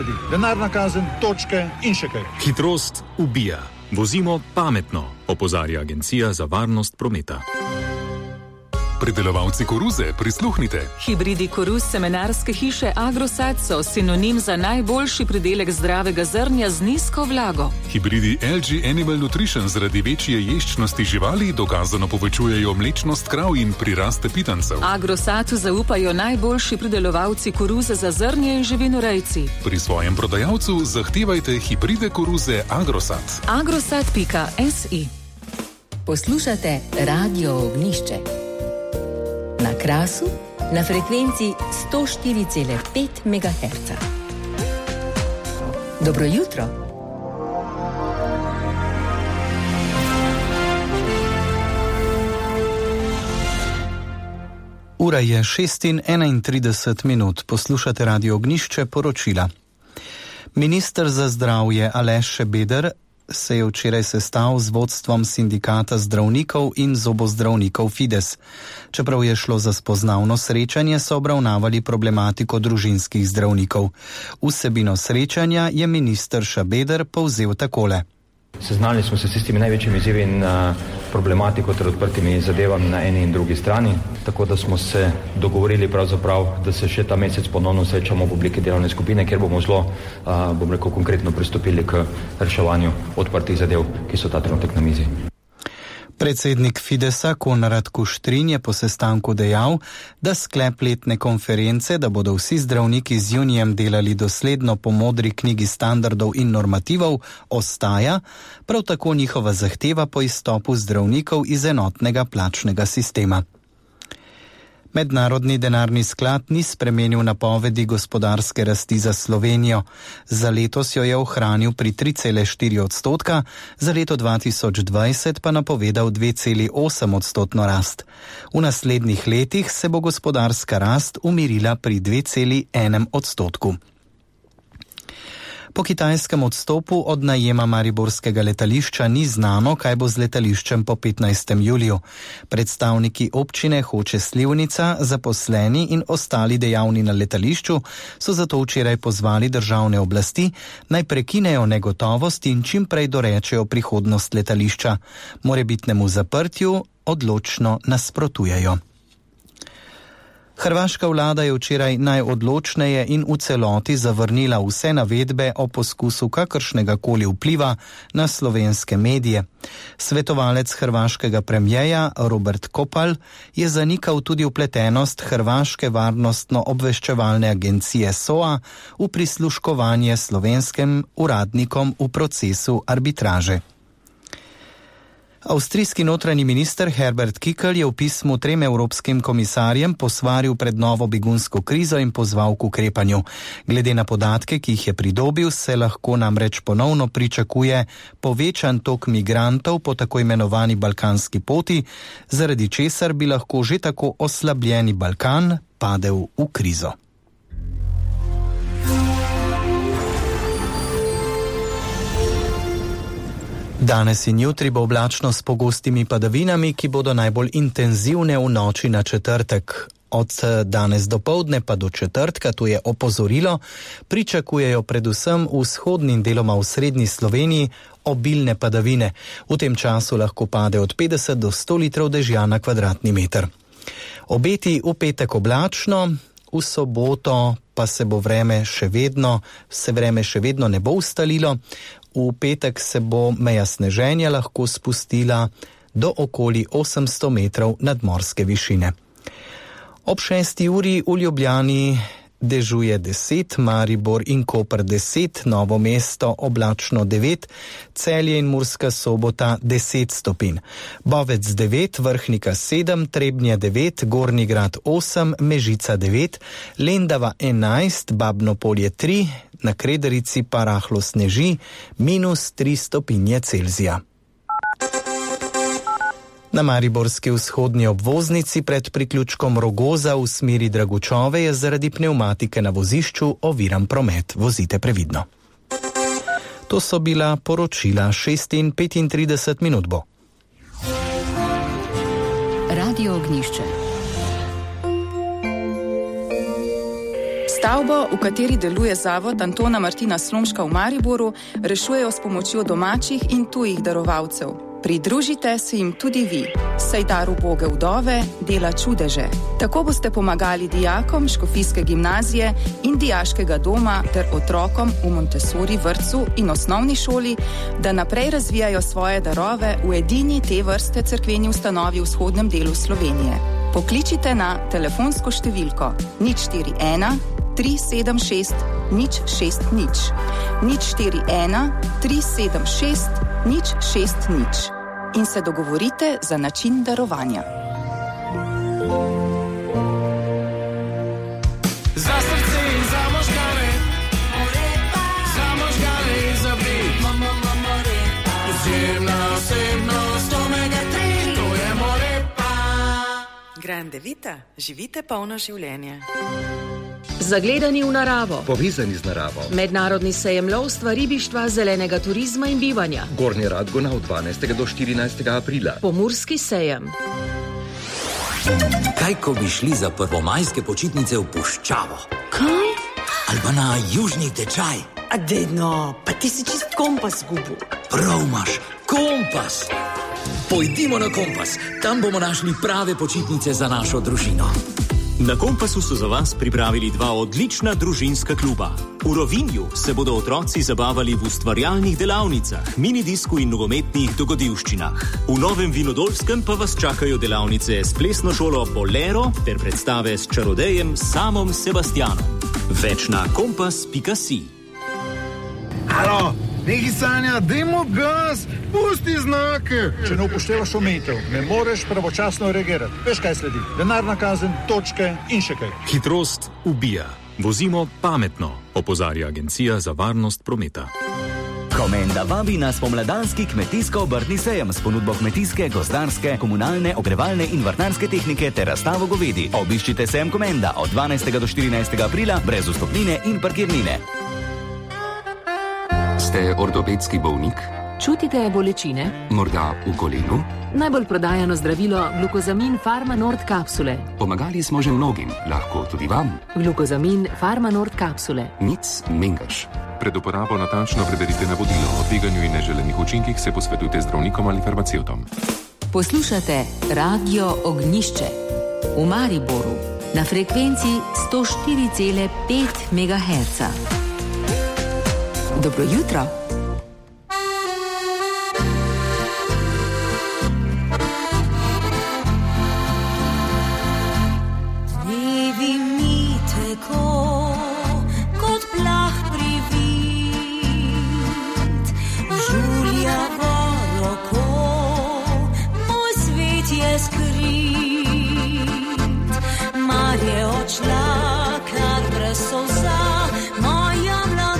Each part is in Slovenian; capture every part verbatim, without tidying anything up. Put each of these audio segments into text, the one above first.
Denarna kazen, točke in še kaj. Hitrost ubija. Vozimo pametno, opozarja Agencija za varnost prometa. Pridelovalci koruze, prisluhnite. Hibridi koruz semenarske hiše Agrosat so sinonim za najboljši pridelek zdravega zrnja z nizko vlago. Hibridi L G Animal Nutrition zaradi večje ješčnosti živali dokazano povečujejo mlečnost krav in priraste pitancev. Agrosatu zaupajo najboljši pridelovalci koruze za zrnje in živinorejci. Pri svojem prodajalcu zahtevajte hibride koruze Agrosat. agrosat pika si. Poslušate Radio Ognjišče. Na Krasu, na frekvenci sto štiri cela pet megaherca. Dobro jutro. Ura je šest in enaintrideset minut. Poslušate Radio Ognjišče, poročila. Minister za zdravje Aleš Šabeder se je včeraj sestal z vodstvom sindikata zdravnikov in zobozdravnikov Fides. Čeprav je šlo za spoznavno srečanje, so obravnavali problematiko družinskih zdravnikov. Vsebino srečanja je minister Šabeder povzel takole. Seznanili smo se s tistimi največjimi izzivi in uh, problematiko ter odprtimi zadevami na eni in drugi strani, tako da smo se dogovorili pravzaprav, da se še ta mesec ponovno srečamo v obliki delovne skupine, kjer bomo zelo, uh, bom rekel, konkretno pristopili k reševanju odprtih zadev, ki so ta trenutek na mizi. Predsednik Fidesa Konrad Kuštrin je po sestanku dejal, da sklep letne konference, da bodo vsi zdravniki z junijem delali dosledno po modri knjigi standardov in normativov, ostaja, prav tako njihova zahteva po izstopu zdravnikov iz enotnega plačnega sistema. Mednarodni denarni sklad ni spremenil napovedi gospodarske rasti za Slovenijo. Za letos jo je ohranil pri tri cele štiri odstotka, za leto dva tisoč dvajset pa napovedal dve cele osem odstotno rast. V naslednjih letih se bo gospodarska rast umirila pri dve cele ena odstotku. Po kitajskem odstopu od najema mariborskega letališča ni znano, kaj bo z letališčem po petnajstem juliju. Predstavniki občine Hoče Slivnica, zaposleni in ostali dejavni na letališču so zato včeraj pozvali državne oblasti, naj prekinejo negotovost in čim prej dorečejo prihodnost letališča. Morebitnemu zaprtju odločno nasprotujejo. Hrvaška vlada je včeraj najodločneje in v celoti zavrnila vse navedbe o poskusu kakršnega koli vpliva na slovenske medije. Svetovalec hrvaškega premijeja Robert Kopal je zanikal tudi vpletenost Hrvaške varnostno-obveščevalne agencije S O A v prisluškovanje slovenskim uradnikom v procesu arbitraže. Avstrijski notranji minister Herbert Kickl je v pismu trem evropskim komisarjem posvaril pred novo begunsko krizo in pozval k ukrepanju. Glede na podatke, ki jih je pridobil, se lahko namreč ponovno pričakuje povečan tok migrantov po tako imenovani balkanski poti, zaradi česar bi lahko že tako oslabljeni Balkan padel v krizo. Danes in jutri bo oblačno s pogostimi padavinami, ki bodo najbolj intenzivne v noči na četrtek. Od danes dopoldne pa do četrtka, to je opozorilo, pričakujejo predvsem v vzhodni in deloma v srednji Sloveniji obilne padavine. V tem času lahko pade od petdeset do sto litrov dežja na kvadratni meter. Obeti v petek oblačno, v soboto pa se bo vreme še vedno, se vreme še vedno ne bo ustalilo. V petek se bo meja sneženja lahko spustila do okoli osemsto metrov nadmorske višine. Ob šesti uri v Ljubljani dežuje deset, Maribor in Koper deset, Novo mesto oblačno devet, Celje in Murska Sobota deset stopinj. Bovec devet, Vrhnika sedem, Trebnje devet, Gornji Grad osem, Mežica devet, Lendava enajst, Babno Polje tri, na Krederici pa rahlo sneži, minus tri stopinje Celzija. Na mariborski vzhodni obvoznici pred priključkom Rogoza v smeri Dragučove je zaradi pnevmatike na vozišču oviran promet. Vozite previdno. To so bila poročila šest in petintrideset minut bo. Radio Ognjišče. Stavbo, v kateri deluje zavod Antona Martina Slomška v Mariboru, rešujejo s pomočjo domačih in tujih darovalcev. Pridružite se jim tudi vi, saj dar uboge vdove dela čudeže. Tako boste pomagali dijakom Škofijske gimnazije in dijaškega doma ter otrokom v Montessori vrtcu in osnovni šoli, da naprej razvijajo svoje darove v edini te vrste cerkveni ustanovi v vzhodnem delu Slovenije. Pokličite na telefonsko številko nič štiri ena tri sedem šest nič šest nič, nič štiri ena tri sedem šest nič šest nič in se dogovorite za način darovanja. Za srce in za možgane, za možgane in za vid, izjemna osebnost omega tri, to je Morepa. Grande Vita, živite polno življenje. Zagledani v naravo. Povezani z naravo. Mednarodni sejem lovstva, ribištva, zelenega turizma in bivanja. Gornja Radgona od dvanajstega do štirinajstega aprila. Pomurski sejem. Kaj, ko bi šli za prvomajske počitnice v puščavo? Kaj? Ali pa na južni tečaj? A dedno, pa ti si čist kompas gubil. Prav imaš, kompas. Pojdimo na Kompas, tam bomo našli prave počitnice za našo družino. Na Kompasu so za vas pripravili dva odlična družinska kluba. V Rovinju se bodo otroci zabavali v ustvarjalnih delavnicah, minidisku in nogometnih dogodivščinah. V Novem Vinodolskem pa vas čakajo delavnice s plesno šolo Bolero ter predstave s čarodejem Samom Sebastianom. Več na kompas pika si. Alo, neki Sanja, dajmo gas, pusti znake. Če ne upoštevaš omejitev, ne moreš pravočasno reagirati. Veš, kaj sledi? Denarna kazen, točke in še kaj. Hitrost ubija. Vozimo pametno, opozarja Agencija za varnost prometa. Komenda vabi na spomladanski kmetijsko-obrtni sejem s ponudbo kmetijske, gozdarske, komunalne, ogrevalne in vrtnarske tehnike ter razstavo govedi. Obiščite sejem Komenda od dvanajstega do štirinajstega aprila brez vstopnine in parkirnine. Ste ortopedski bolnik? Čutite bolečine? Morda v kolenu? Najbolj prodajano zdravilo Glukozamin Pharma Nord kapsule. Pomagali smo že mnogim, lahko tudi vam. Glukozamin Pharma Nord kapsule. Nic mengaš. Pred uporabo natančno preberite navodilo. O tveganju in neželenih učinkih se posvetujte zdravnikom ali farmacevtom. Poslušate Radio Ognjišče v Mariboru na frekvenci sto štiri cela pet megaherca. Dobro jutro. Dnevi mi teko kot plah privid, žuljavo roko, moj svet je skrit. Mar je odšla kar brez solza, moja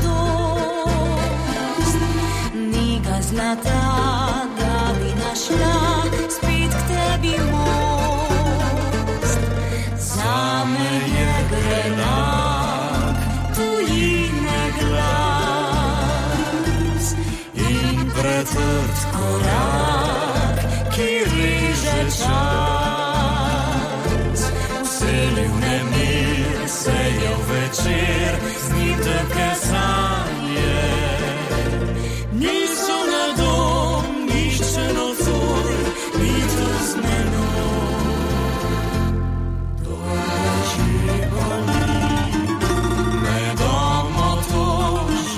zlata, da bi našla spet k tebi most. Zame je grenak tujine glas in pretrd korak, ki reže čas. Vseljiv nemir se je v večer, z njim teke sam.